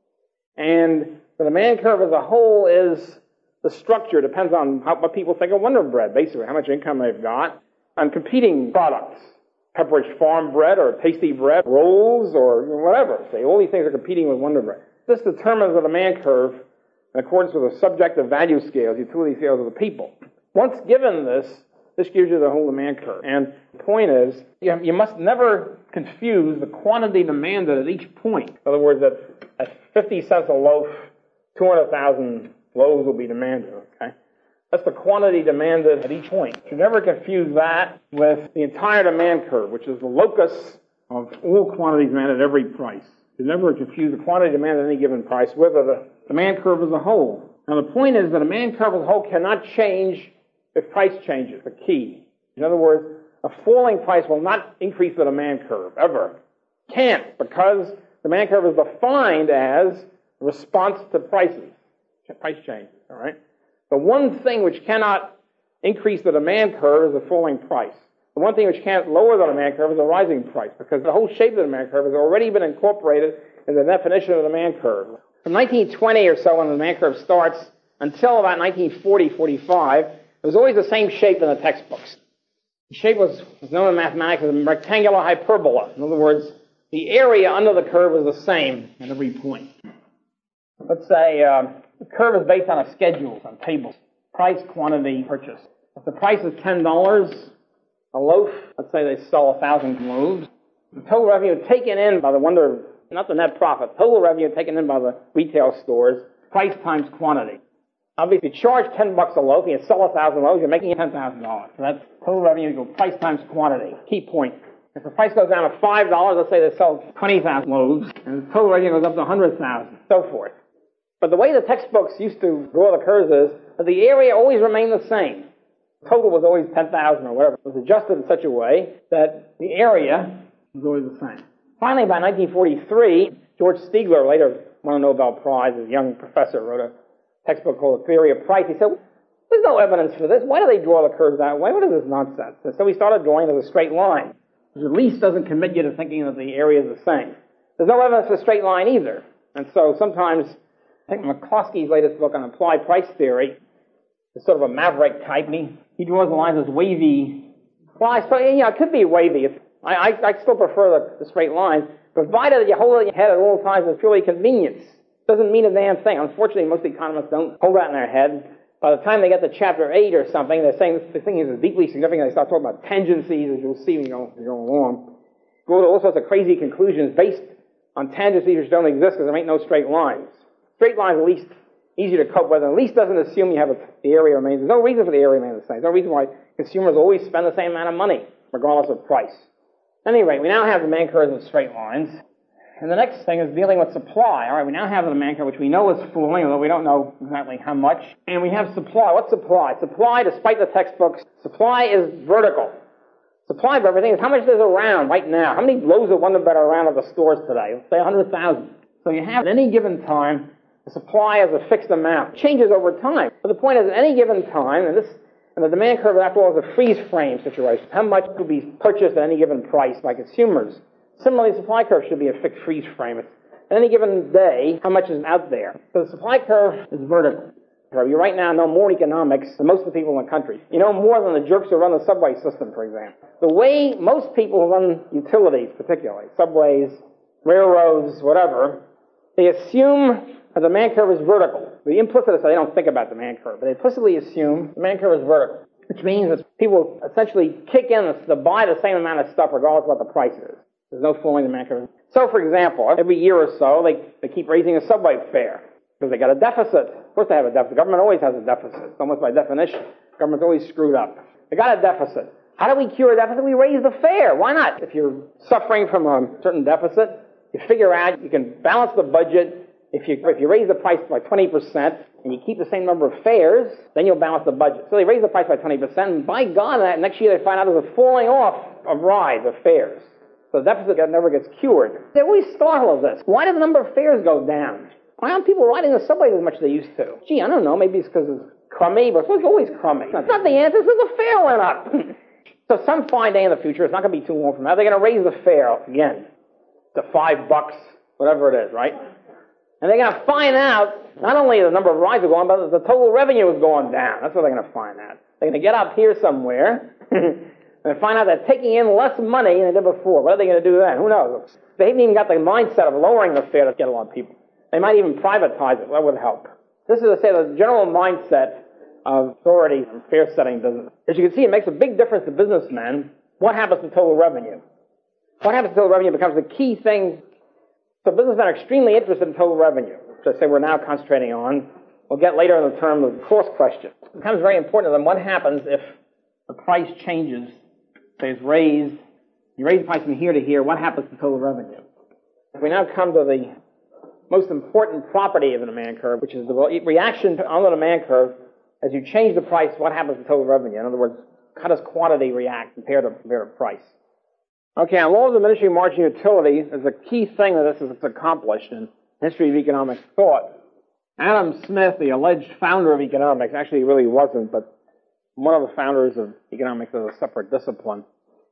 And the demand curve as a whole is the structure. Depends on how, what people think of Wonder Bread, basically, how much income they've got, on competing products. Pepperidge Farm bread or Tasty bread, rolls or whatever. Say, all these things are competing with Wonder Bread. This determines the demand curve in accordance with the subjective value scales, utility scales of the people. Once given this, this gives you the whole demand curve. And the point is, you, have, you must never confuse the quantity demanded at each point. In other words, at, at fifty cents a loaf, two hundred thousand loaves will be demanded, okay? That's the quantity demanded at each point. You never confuse that with the entire demand curve, which is the locus of all quantity demanded at every price. You never confuse the quantity demanded at any given price with the demand curve as a whole. Now the point is the demand curve as a whole cannot change if price changes, the key. In other words, a falling price will not increase the demand curve, ever. Can't, because the demand curve is defined as response to prices, price changes, all right? The one thing which cannot increase the demand curve is a falling price. The one thing which can't lower the demand curve is a rising price, because the whole shape of the demand curve has already been incorporated in the definition of the demand curve. From nineteen twenty or so, when the demand curve starts, until about nineteen forty, forty-five, it was always the same shape in the textbooks. The shape was, was known in mathematics as a rectangular hyperbola. In other words, the area under the curve was the same at every point. Let's say uh, the curve is based on a schedule, on tables. Price, quantity, purchase. If the price is ten dollars a loaf, let's say they sell one thousand loaves, the total revenue taken in by the Wonder, not the net profit, total revenue taken in by the retail stores, price times quantity. Obviously, if you charge ten bucks a loaf and you sell one thousand loaves, you're making ten thousand dollars. So that's total revenue equals price times quantity. Key point. If the price goes down to five dollars, let's say they sell twenty thousand loaves, and the total revenue goes up to one hundred thousand, so forth. But the way the textbooks used to draw the curves is that the area always remained the same. The total was always ten thousand or whatever. It was adjusted in such a way that the area was always the same. Finally, by nineteen forty-three, George Stigler, later won a Nobel Prize, as a young professor, wrote a textbook called The Theory of Price. He said, there's no evidence for this. Why do they draw the curves that way? What is this nonsense? And so he started drawing it as a straight line, which at least doesn't commit you to thinking that the area is the same. There's no evidence for a straight line either. And so sometimes, I think McCloskey's latest book on applied price theory is sort of a maverick type. He, he draws the lines as wavy. Well, I suppose, yeah, it could be wavy. I, I, I still prefer the, the straight line. Provided that you hold it in your head at all times is purely convenience. Doesn't mean a damn thing. Unfortunately, most economists don't hold that in their head. By the time they get to chapter eight or something, they're saying this thing is deeply significant. They start talking about tangencies, as you'll see when you go, you go along. Go to all sorts of crazy conclusions based on tangents which don't exist because there ain't no straight lines. Straight lines are at least easier to cope with, and at least doesn't assume you have a, the area remains. There's no reason for the area remains the same. There's no reason why consumers always spend the same amount of money, regardless of price. At any rate, we now have demand curves with straight lines. And the next thing is dealing with supply. All right, we now have the demand curve, which we know is falling, although we don't know exactly how much. And we have supply. What's supply? Supply, despite the textbooks, supply is vertical. Supply of everything is how much there's around right now. How many loaves of Wonder Bread are around at the stores today? Let's say one hundred thousand. So you have at any given time, the supply is a fixed amount. It changes over time. But the point is, at any given time, and this, and the demand curve, after all, is a freeze frame situation. How much could be purchased at any given price by consumers? Similarly, the supply curve should be a fixed freeze frame. It's, at any given day, how much is out there? So the supply curve is vertical. You right now know more economics than most of the people in the country. You know more than the jerks who run the subway system, for example. The way most people who run utilities, particularly, subways, railroads, whatever, they assume a demand curve is vertical. The implicit is they don't think about demand curve, but they implicitly assume demand curve is vertical, which means that people essentially kick in to buy the same amount of stuff regardless of what the price is. There's no falling demand curve. So, for example, every year or so, they, they keep raising a subway fare because they got a deficit. Of course they have a deficit. The government always has a deficit. It's almost by definition. The government's always screwed up. They got a deficit. How do we cure a deficit? We raise the fare. Why not? If you're suffering from a certain deficit, you figure out you can balance the budget. If you, if you raise the price by twenty percent and you keep the same number of fares, then you'll balance the budget. So they raise the price by twenty percent, and by God, that next year they find out there's a falling off of rise of fares. So the deficit never gets cured. They're always startled at this. Why did the number of fares go down? Why aren't people riding the subway as much as they used to? Gee, I don't know. Maybe it's because it's crummy, but it's always crummy. That's not the answer. It's because the fare went up. So some fine day in the future, it's not going to be too long from now, they're going to raise the fare again to five bucks, whatever it is, right? And they're going to find out not only the number of rides are going, but the total revenue is going down. That's what they're going to find out. They're going to get up here somewhere and find out they're taking in less money than they did before. What are they going to do then? Who knows? They haven't even got the mindset of lowering the fare to get a lot of people. They might even privatize it. That would help. This is to say the general mindset of authority and fare setting business. As you can see, it makes a big difference to businessmen. What happens to total revenue? What happens to total revenue becomes the key thing. So businessmen are extremely interested in total revenue, which I say we're now concentrating on. We'll get later in the term of the cost question. It becomes very important to them. What happens if the price changes? Say it's raised. You raise the price from here to here. What happens to total revenue? If we now come to the most important property of the demand curve, which is the reaction to, on the demand curve, as you change the price, what happens to total revenue? In other words, how does quantity react compared to, compared to price? Okay, on law of diminishing margin utility is a key thing that this is accomplished in history of economic thought. Adam Smith, the alleged founder of economics, actually he really wasn't, but one of the founders of economics as a separate discipline,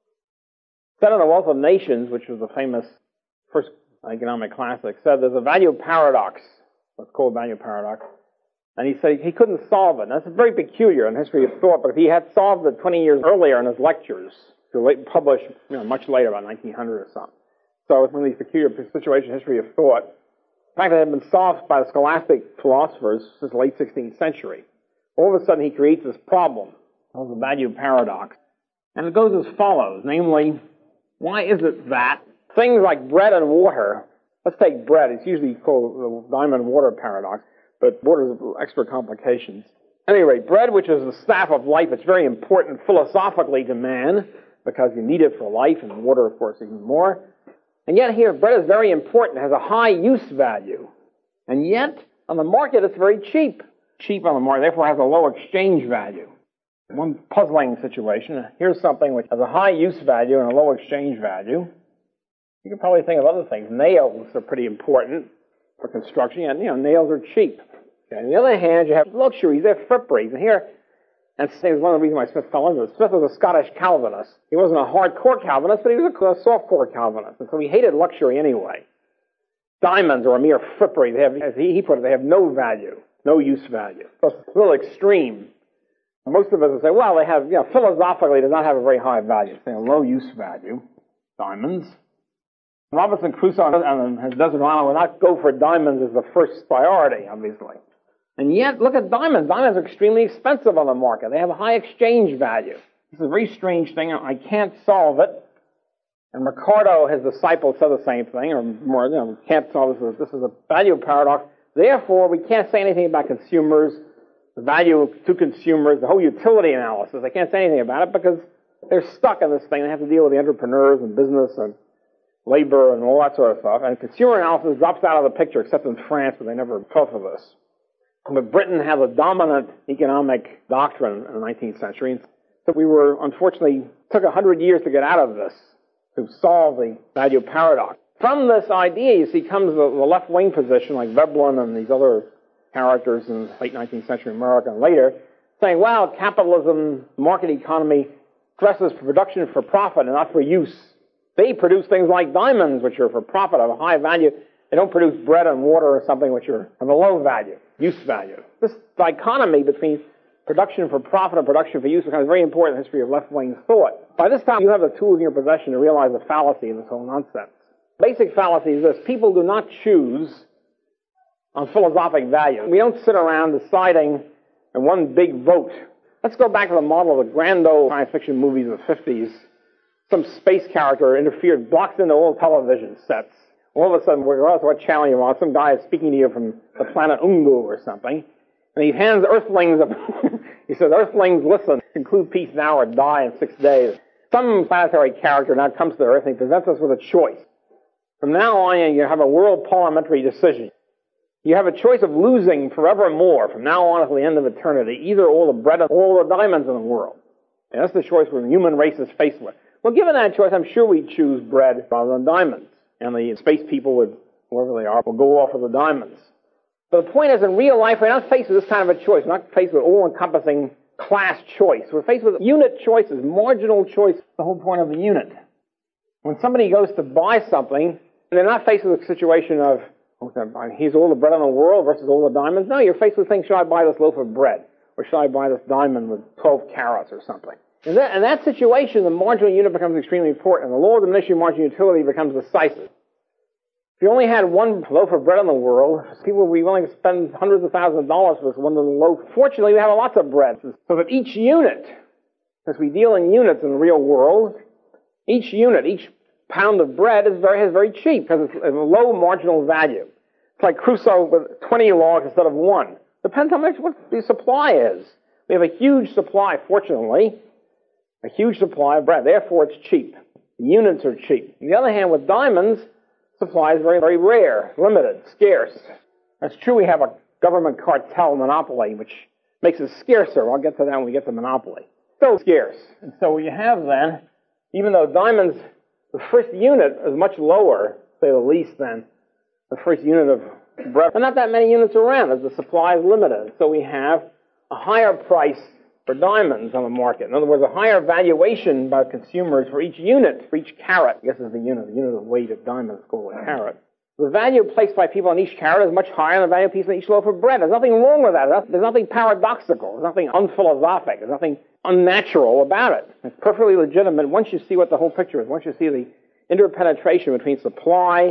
said in The Wealth of Nations, which was a famous first economic classic, said there's a value paradox, what's called value paradox, and he said he couldn't solve it. And that's very peculiar in history of thought, but he had solved it twenty years earlier in his lectures, published you know, much later, about nineteen hundred or something. So it's one of these peculiar situations in history of thought. In fact, it had been solved by the scholastic philosophers since the late sixteenth century. All of a sudden, he creates this problem called the value paradox. And it goes as follows, namely, why is it that things like bread and water, let's take bread, it's usually called the diamond water paradox, but water has extra complications. At any rate, bread, which is the staff of life, it's very important philosophically to man, because you need it for life, and water, of course, even more. And yet here, bread is very important, it has a high use value. And yet, on the market, it's very cheap. Cheap on the market, therefore has a low exchange value. One puzzling situation, here's something which has a high use value and a low exchange value. You can probably think of other things. Nails are pretty important for construction, and you know, nails are cheap. Okay. On the other hand, you have luxuries, they're fripperies. And here, and this is one of the reasons why Smith fell into it. Smith was a Scottish Calvinist. He wasn't a hardcore Calvinist, but he was a softcore Calvinist. And so he hated luxury anyway. Diamonds are a mere frippery. They have, as he put it, they have no value, no use value. So it's a little extreme. Most of us would say, well, they have, you know, philosophically, does not have a very high value. They have low use value. Diamonds. Robinson Crusoe on his desert island would not go for diamonds as the first priority, obviously. And yet, look at diamonds. Diamonds are extremely expensive on the market. They have a high exchange value. This is a very strange thing. I can't solve it. And Ricardo, his disciple, said the same thing, or more, you know, we can't tell this is, this is a value paradox. Therefore, we can't say anything about consumers, the value to consumers, the whole utility analysis. They can't say anything about it because they're stuck in this thing. They have to deal with the entrepreneurs and business and labor and all that sort of stuff. And consumer analysis drops out of the picture, except in France, where they never thought of this. But Britain had a dominant economic doctrine in the nineteenth century. So we were, unfortunately, took a hundred years to get out of this, to solve the value paradox. From this idea, you see, comes the, the left-wing position, like Veblen and these other characters in late nineteenth century America and later, saying, well, capitalism, market economy, stresses for production for profit and not for use. They produce things like diamonds, which are for profit, of a high value. They don't produce bread and water or something which are of a low value, use value. This dichotomy between production for profit and production for use becomes very important in the history of left-wing thought. By this time, you have the tools in your possession to realize the fallacy of this whole nonsense. Basic fallacy is this: people do not choose on philosophic value. We don't sit around deciding in one big vote. Let's go back to the model of the grand old science fiction movies of the fifties. Some space character interfered, blocks into all television sets. All of a sudden, regardless of what channel you're on, some guy is speaking to you from the planet Ungu or something, and he hands Earthlings up. He says, Earthlings, listen, conclude peace now or die in six days. Some planetary character now comes to Earth and he presents us with a choice. From now on, you have a world parliamentary decision. You have a choice of losing forevermore, from now on until the end of eternity, either all the bread and all the diamonds in the world. And that's the choice the human race is faced with. Well, given that choice, I'm sure we'd choose bread rather than diamonds. And the space people would, whoever they are, will go off with the diamonds. But the point is, in real life, we're not faced with this kind of a choice. We're not faced with all-encompassing class choice. We're faced with unit choices, marginal choice, the whole point of the unit. When somebody goes to buy something, they're not faced with a situation of, here's all the bread in the world versus all the diamonds. No, you're faced with saying, should I buy this loaf of bread? Or should I buy this diamond with twelve carats or something? In that, in that situation, the marginal unit becomes extremely important. The law of diminishing marginal utility becomes decisive. If you only had one loaf of bread in the world, people would be willing to spend hundreds of thousands of dollars for this one little loaf. Fortunately, we have lots of bread. So that each unit, as we deal in units in the real world, each unit, each pound of bread is very, is very cheap because it's a low marginal value. It's like Crusoe with twenty logs instead of one. Depends how much what the supply is. We have a huge supply, fortunately, a huge supply of bread. Therefore, it's cheap. The units are cheap. On the other hand, with diamonds, supply is very, very rare, limited, scarce. That's true. We have a government cartel monopoly, which makes it scarcer. I'll get to that when we get to monopoly. Still scarce. And so what you have then, even though diamonds, the first unit is much lower, say the least, than the first unit of bread. There are not that many units around as the supply is limited. So we have a higher price for diamonds on the market. In other words, a higher valuation by consumers for each unit, for each carat. I guess is the unit, the unit of weight of diamonds is called a carat. The value placed by people on each carat is much higher than the value placed on each loaf of bread. There's nothing wrong with that. There's nothing paradoxical. There's nothing unphilosophic. There's nothing unnatural about it. It's perfectly legitimate once you see what the whole picture is, once you see the interpenetration between supply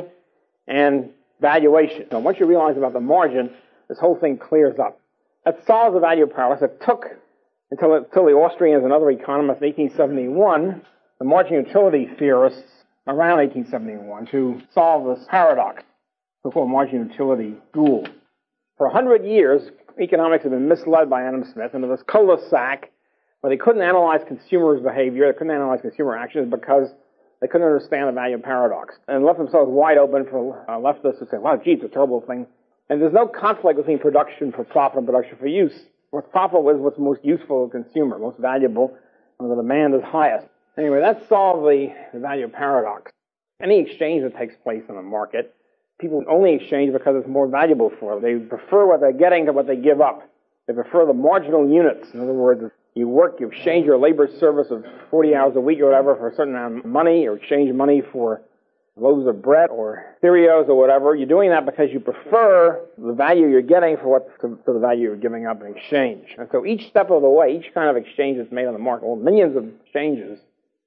and valuation. So once you realize about the margin, this whole thing clears up. That solves the value paradox. It took until, until the Austrians and other economists in eighteen seventy-one, the marginal utility theorists around eighteen seventy-one, to solve this paradox, so-called marginal utility school. For a hundred years, economics had been misled by Adam Smith into this cul-de-sac where they couldn't analyze consumers' behavior, they couldn't analyze consumer actions because they couldn't understand the value paradox, and left themselves wide open for uh, leftists to say, wow, gee, it's a terrible thing. And there's no conflict between production for profit and production for use. What's profitable is what's most useful to the consumer, most valuable, and the demand is highest. Anyway, that solved the, the value paradox. Any exchange that takes place in the market, people only exchange because it's more valuable for them. They prefer what they're getting to what they give up. They prefer the marginal units. In other words, you work, you exchange your labor service of forty hours a week or whatever for a certain amount of money, or exchange money for loaves of bread or cereals or whatever. You're doing that because you prefer the value you're getting for what to, to the value you're giving up in exchange. And so each step of the way, each kind of exchange that's made on the market, well, millions of exchanges,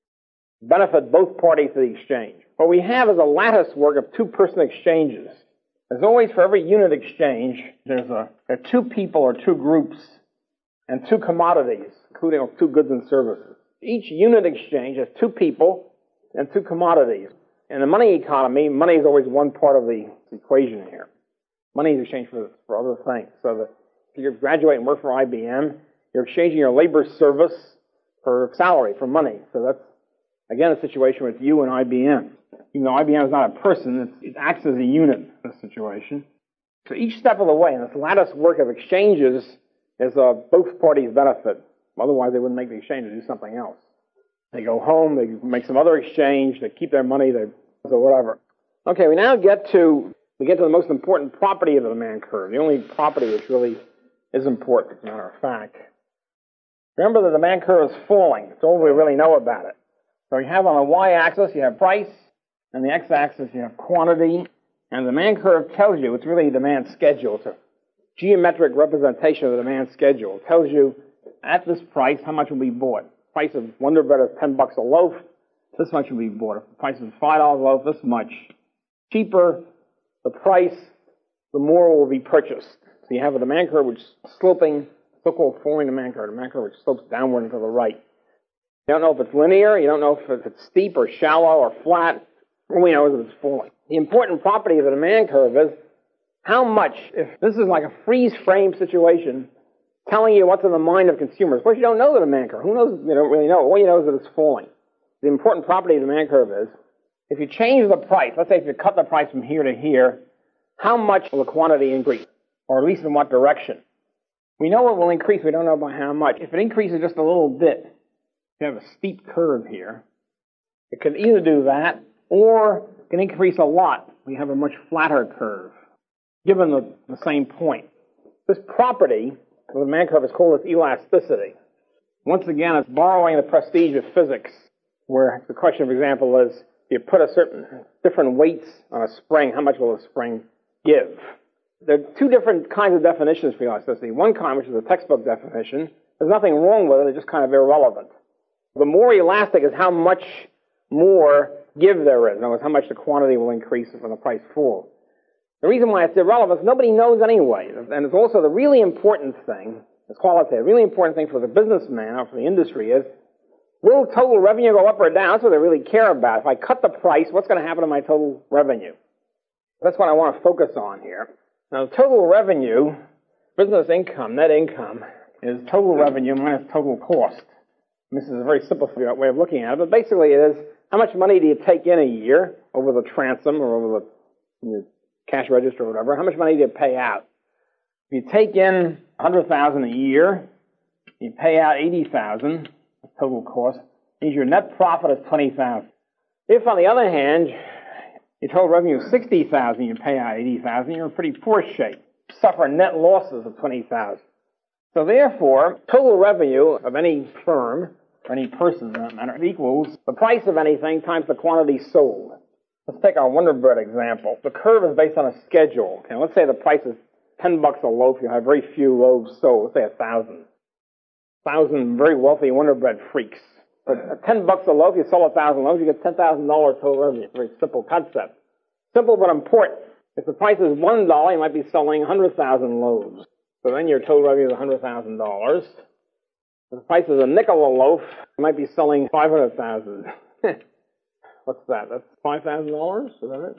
benefit both parties to the exchange. What we have is a lattice work of two-person exchanges. There's always, for every unit exchange, there's a, there are two people or two groups and two commodities, including two goods and services. Each unit exchange has two people and two commodities. In the money economy, money is always one part of the equation here. Money is exchanged for, for other things. So that if you graduate and work for I B M, you're exchanging your labor service for salary, for money. So that's, again, a situation with you and I B M. Even though I B M is not a person, it acts as a unit in this situation. So each step of the way in this lattice work of exchanges is uh, both parties benefit. Otherwise, they wouldn't make the exchange to do something else. They go home, they make some other exchange, they keep their money, they so whatever. Okay, we now get to we get to the most important property of the demand curve, the only property which really is important, as a matter of fact. Remember, the demand curve is falling. That's all we really know about it. So you have on the y-axis, you have price, and the x-axis, you have quantity. And the demand curve tells you, it's really a demand schedule. It's a geometric representation of the demand schedule. It tells you, at this price, how much will be bought. The price of Wonder Bread is ten bucks a loaf, this much will be bought. If the price is five dollars a loaf, this much. Cheaper the price, the more will be purchased. So you have a demand curve which is sloping, so-called falling demand curve, a demand curve which slopes downward and to the right. You don't know if it's linear, you don't know if it's steep or shallow or flat. All we know is that it's falling. The important property of the demand curve is how much, if this is like a freeze frame situation, telling you what's in the mind of consumers. Of course, you don't know the demand curve. Who knows? You don't really know. All you know is that it's falling. The important property of the demand curve is, if you change the price, let's say if you cut the price from here to here, how much will the quantity increase? Or at least in what direction? We know it will increase, we don't know by how much. If it increases just a little bit, you have a steep curve here, it can either do that, or it can increase a lot. We have a much flatter curve, given the, the same point. This property of the demand curve is called its elasticity. Once again, it's borrowing the prestige of physics, where the question, for example, is, if you put a certain different weights on a spring, how much will a spring give? There are two different kinds of definitions for elasticity. One kind, which is a textbook definition, there's nothing wrong with it, it's just kind of irrelevant. The more elastic is how much more give there is. In other words, how much the quantity will increase when the price falls. The reason why it's irrelevant is nobody knows anyway. And it's also the really important thing, it's qualitative, the really important thing for the businessman or for the industry is, will total revenue go up or down? That's what they really care about. If I cut the price, what's going to happen to my total revenue? That's what I want to focus on here. Now, total revenue, business income, net income, is total revenue minus total cost. And this is a very simplified way of looking at it, but basically it is how much money do you take in a year over the transom or over the your cash register or whatever, how much money do you pay out? If you take in one hundred thousand dollars a year, you pay out eighty thousand dollars, total cost, means your net profit is twenty thousand dollars. If, on the other hand, your total revenue is sixty thousand dollars, you pay out eighty thousand dollars, you're in pretty poor shape. You suffer net losses of twenty thousand dollars. So therefore, total revenue of any firm, or any person for that matter, equals the price of anything times the quantity sold. Let's take our Wonder Bread example. The curve is based on a schedule. Okay, let's say the price is ten bucks a loaf, you have very few loaves sold, let's say a thousand. Thousand very wealthy Wonder Bread freaks. But at ten bucks a loaf, you sell a thousand loaves, you get ten thousand dollars total revenue. Very simple concept. Simple but important. If the price is one dollar, you might be selling one hundred thousand loaves. So then your total revenue is one hundred thousand dollars. If the price is a nickel a loaf, you might be selling five hundred thousand dollars. What's that? That's five thousand dollars? Is that it?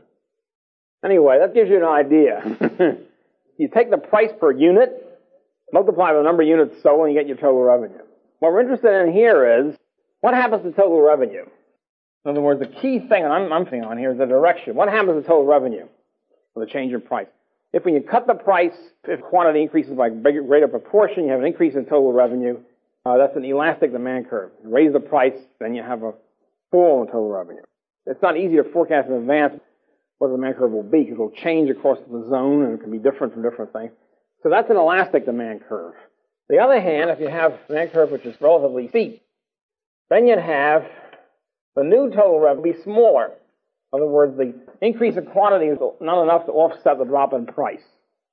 Anyway, that gives you an idea. You take the price per unit, multiply the number of units sold, and you get your total revenue. What we're interested in here is, what happens to total revenue? In other words, the key thing that I'm, I'm thinking on here is the direction. What happens to total revenue with a change in price? If when you cut the price, if quantity increases by a bigger, greater proportion, you have an increase in total revenue. Uh, that's an elastic demand curve. You raise the price, then you have a fall in total revenue. It's not easy to forecast in advance what the demand curve will be, because it will change across the zone, and it can be different from different things. So that's an elastic demand curve. On the other hand, if you have a demand curve which is relatively steep, then you'd have the new total revenue be smaller. In other words, the increase in quantity is not enough to offset the drop in price.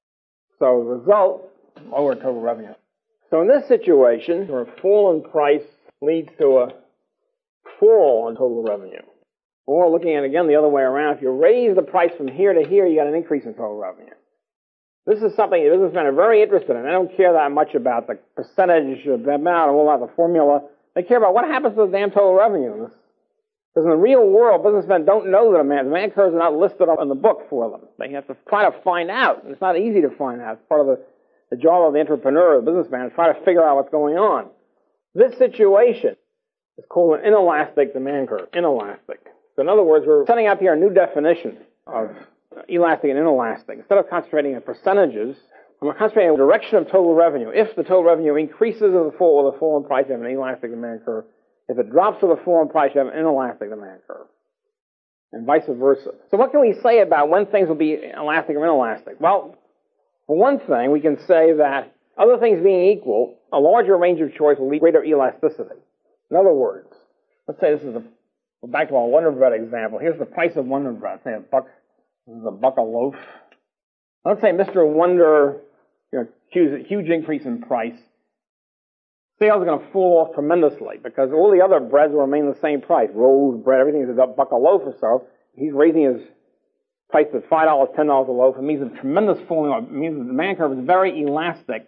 So the result, lower total revenue. So in this situation, where a fall in price leads to a fall in total revenue. Or looking at it again the other way around, if you raise the price from here to here, you get an increase in total revenue. This is something the businessmen are very interested in. They don't care that much about the percentage of the amount or all that, the formula. They care about what happens to the damn total revenue in this Because in the real world, businessmen don't know the demand. Demand curves are not listed up in the book for them. They have to try to find out. It's not easy to find out. It's part of the, the job of the entrepreneur, the businessman, is try to figure out what's going on. This situation is called an inelastic demand curve. Inelastic. So in other words, we're setting up here a new definition of elastic and inelastic. Instead of concentrating on percentages, we're concentrating on the direction of total revenue. If the total revenue increases with the fall, with the fall in price, you have an elastic demand curve. If it drops with the fall in price, you have an inelastic demand curve. And vice versa. So what can we say about when things will be elastic or inelastic? Well, for one thing, we can say that other things being equal, a larger range of choice will lead to greater elasticity. In other words, let's say this is a, go back to our Wonder Bread example. Here's the price of Wonder Bread. Say a buck, this is a buck a loaf. Let's say Mister Wonder, you know, huge, huge increase in price. Sales are going to fall off tremendously because all the other breads will remain the same price. Rolls, bread, everything is a buck a loaf or so. He's raising his price to five dollars, ten dollars a loaf. It means a tremendous falling off. It means the demand curve is very elastic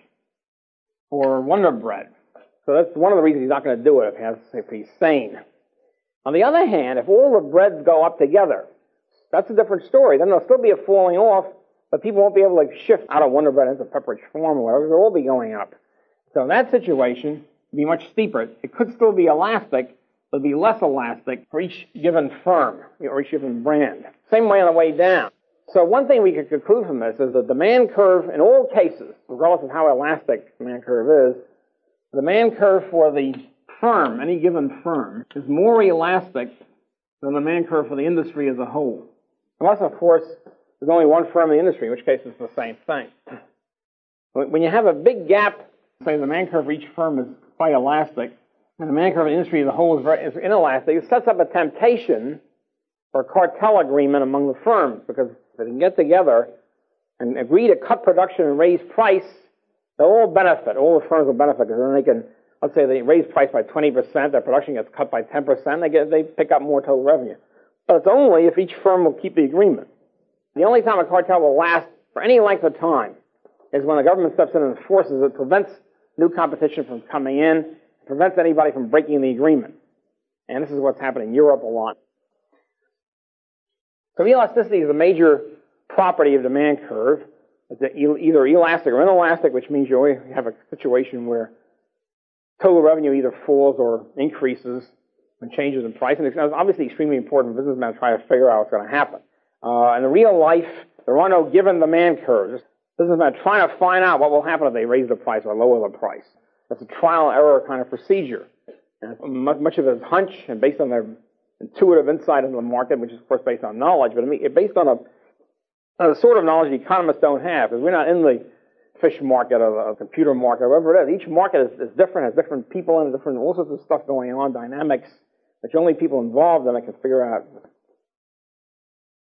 for Wonder Bread. So that's one of the reasons he's not going to do it if, he has, if he's sane. On the other hand, if all the breads go up together, that's a different story. Then there'll still be a falling off, but people won't be able to shift out of Wonder Bread into Pepperidge Farm or whatever. They'll all be going up. So in that situation, it would be much steeper. It could still be elastic, but it would be less elastic for each given firm or each given brand. Same way on the way down. So one thing we could conclude from this is the demand curve in all cases, regardless of how elastic the demand curve is, the demand curve for the firm, any given firm, is more elastic than the demand curve for the industry as a whole. Unless, of course, there's only one firm in the industry, in which case it's the same thing. When you have a big gap, say the demand curve for each firm is quite elastic, and the demand curve of the industry as a whole is, very, is inelastic, it sets up a temptation for a cartel agreement among the firms, because if they can get together and agree to cut production and raise price, they'll all benefit. All the firms will benefit, because then they can, let's say they raise price by twenty percent, their production gets cut by ten percent, they get they pick up more total revenue. But it's only if each firm will keep the agreement. The only time a cartel will last for any length of time is when the government steps in and enforces it, prevents new competition from coming in, prevents anybody from breaking the agreement. And this is what's happening in Europe a lot. So elasticity is a major property of demand curve. It's either elastic or inelastic, which means you always have a situation where total revenue either falls or increases when changes in price. And it's obviously extremely important for businessmen to try to figure out what's going to happen. Uh, in the real life, there are no given demand curves. Businessmen are trying to find out what will happen if they raise the price or lower the price. That's a trial and error kind of procedure. And much of it is hunch and based on their intuitive insight into the market, which is, of course, based on knowledge, but it's based on a, on a sort of knowledge the economists don't have, because we're not in the fish market or the computer market, or whatever it is. Each market is, is different, has different people in it, different, all sorts of stuff going on, dynamics, which only people involved in it can figure out